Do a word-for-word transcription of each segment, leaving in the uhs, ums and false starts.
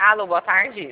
Alô, boa tarde.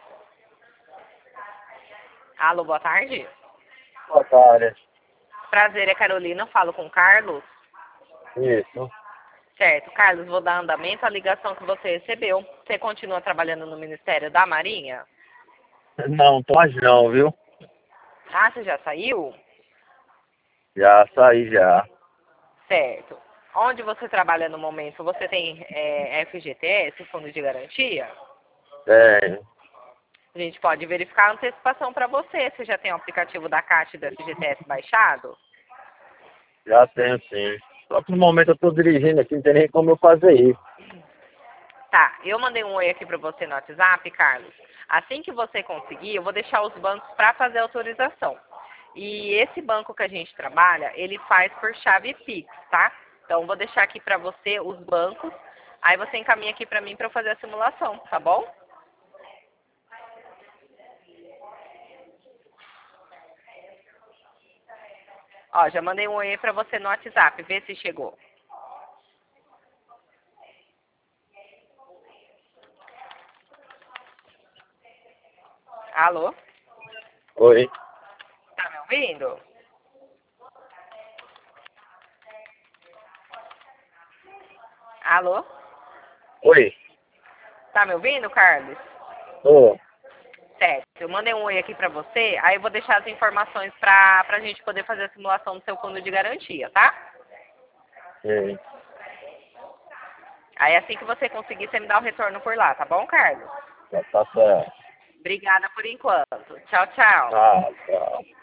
Alô, boa tarde. Boa tarde. Prazer, é Carolina, eu falo com o Carlos. Isso. Certo, Carlos, vou dar andamento à ligação que você recebeu. Você continua trabalhando no Ministério da Marinha? Não, pode não, viu? Ah, você já saiu? Já saí já. Certo. Onde você trabalha no momento? Você tem é, F G T S, Fundo de Garantia? Tenho. A gente pode verificar a antecipação para você. Você já tem o aplicativo da Caixa e do F G T S baixado? Já tenho sim. Só que no momento eu tô dirigindo aqui, não tem nem como eu fazer isso. Tá, eu mandei um oi aqui para você no WhatsApp, Carlos. Assim que você conseguir, eu vou deixar os bancos para fazer a autorização. E esse banco que a gente trabalha, ele faz por chave Pix, tá? Então, vou deixar aqui para você os bancos. Aí você encaminha aqui para mim para eu fazer a simulação, tá bom? Ó, já mandei um oi para você no WhatsApp. Vê se chegou. Alô? Oi. Tá me ouvindo? Alô? Oi. Tá me ouvindo, Carlos? Ô. Certo. Eu mandei um oi aqui pra você, aí eu vou deixar as informações pra, pra gente poder fazer a simulação do seu fundo de garantia, tá? Sim. Aí assim que você conseguir, você me dá o retorno por lá, tá bom, Carlos? Já tá certo. Obrigada por enquanto. Tchau, tchau. Ah, tchau.